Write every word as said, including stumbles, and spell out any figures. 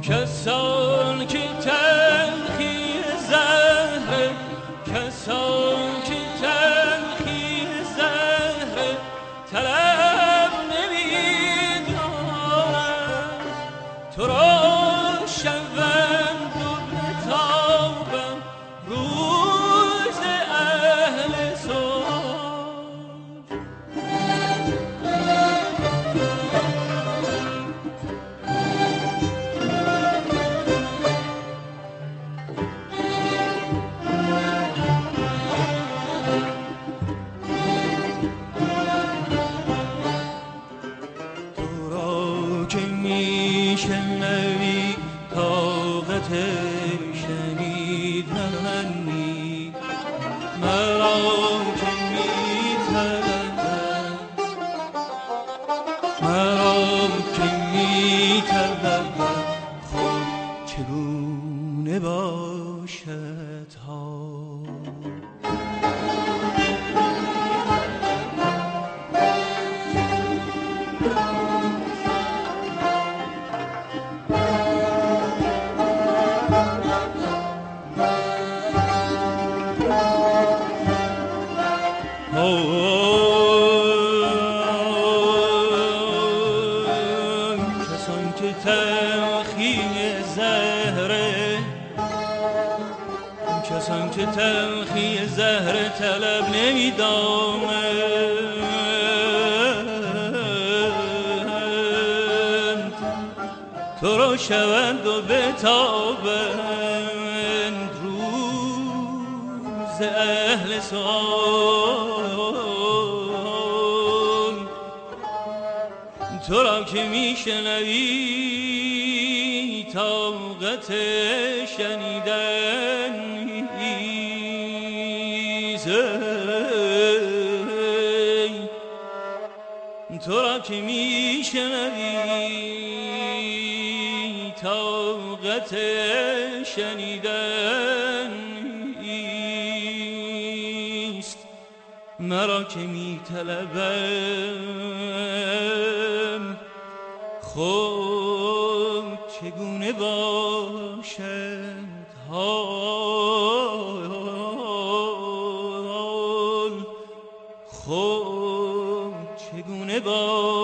کسان که تلخی زهر، کسان که تلخی زهر طلب نمی‌دارند، تو را شوند و بتابم روز اهل صلح. تو را که میشنوی طاقت شنیدن نیست، مرا که میطلبم، مرا که میطلبم، خود چگونه باشد حال؟ کسان که تلخی زهره، کسان که تلخی زهر طلب نمی‌دانند، تو را شوند و بتابند روز اهل سؤال. تو را که میشنوی طاقت شنیدن نیست، تو را که میشنوی طاقت شنیدن نیست، مرا که میطلبم، خود چگونه باشد حال؟ خود چگونه باشد